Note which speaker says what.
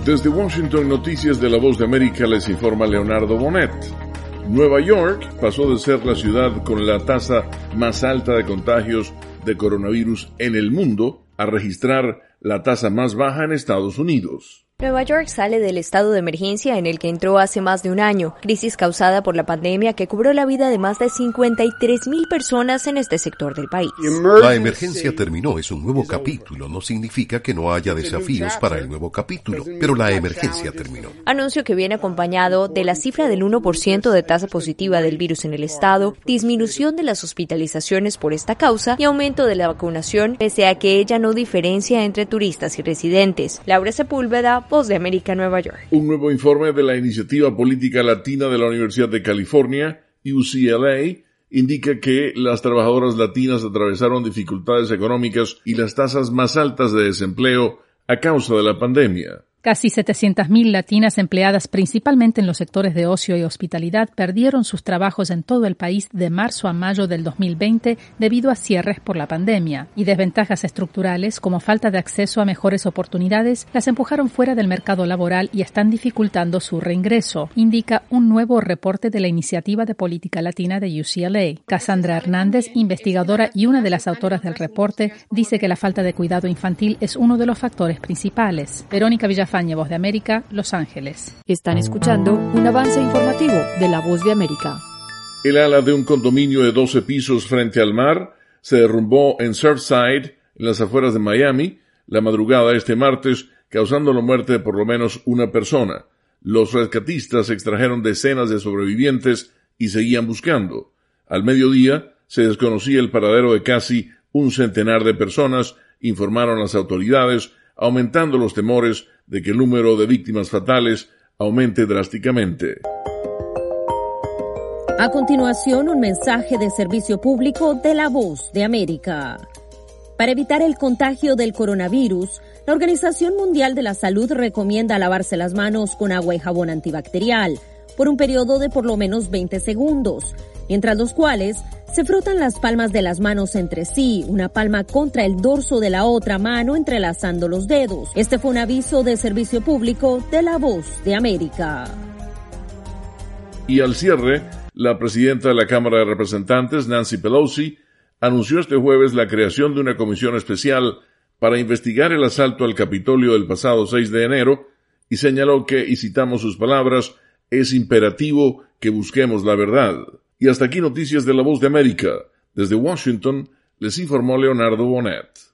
Speaker 1: Desde Washington, Noticias de la Voz de América, les informa Leonardo Bonet. Nueva York pasó de ser la ciudad con la tasa más alta de contagios de coronavirus en el mundo a registrar la tasa más baja en Estados Unidos.
Speaker 2: Nueva York sale del estado de emergencia en el que entró hace más de un año, crisis causada por la pandemia que cobró la vida de más de 53,000 personas en este sector del país.
Speaker 3: La emergencia terminó, es un nuevo capítulo, no significa que no haya desafíos para el nuevo capítulo, pero la emergencia terminó.
Speaker 2: Anuncio que viene acompañado de la cifra del 1% de tasa positiva del virus en el estado, disminución de las hospitalizaciones por esta causa y aumento de la vacunación, pese a que ella no diferencia entre turistas y residentes. Laura Sepúlveda, Voz de América, Nueva York.
Speaker 1: Un nuevo informe de la Iniciativa Política Latina de la Universidad de California, UCLA, indica que las trabajadoras latinas atravesaron dificultades económicas y las tasas más altas de desempleo a causa de la pandemia.
Speaker 4: Casi 700,000 latinas empleadas principalmente en los sectores de ocio y hospitalidad perdieron sus trabajos en todo el país de marzo a mayo del 2020 debido a cierres por la pandemia, y desventajas estructurales como falta de acceso a mejores oportunidades las empujaron fuera del mercado laboral y están dificultando su reingreso, indica un nuevo reporte de la Iniciativa de Política Latina de UCLA. Cassandra Hernández, investigadora y una de las autoras del reporte, dice que la falta de cuidado infantil es uno de los factores principales. Verónica Villafañe, Voz de América, Los Ángeles.
Speaker 2: Están escuchando un avance informativo de la Voz de América.
Speaker 1: El ala de un condominio de 12 pisos frente al mar se derrumbó en Surfside, en las afueras de Miami, la madrugada de este martes, causando la muerte de por lo menos una persona. Los rescatistas extrajeron decenas de sobrevivientes y seguían buscando. Al mediodía se desconocía el paradero de casi un centenar de personas, informaron las autoridades, aumentando los temores de que el número de víctimas fatales aumente drásticamente.
Speaker 5: A continuación, un mensaje de servicio público de la Voz de América. Para evitar el contagio del coronavirus, la Organización Mundial de la Salud recomienda lavarse las manos con agua y jabón antibacterial por un periodo de por lo menos 20 segundos, mientras los cuales se frotan las palmas de las manos entre sí, una palma contra el dorso de la otra mano entrelazando los dedos. Este fue un aviso de servicio público de la Voz de América.
Speaker 1: Y al cierre, la presidenta de la Cámara de Representantes, Nancy Pelosi, anunció este jueves la creación de una comisión especial para investigar el asalto al Capitolio del pasado 6 de enero y señaló que, y citamos sus palabras, es imperativo que busquemos la verdad. Y hasta aquí Noticias de la Voz de América. Desde Washington, les informó Leonardo Bonet.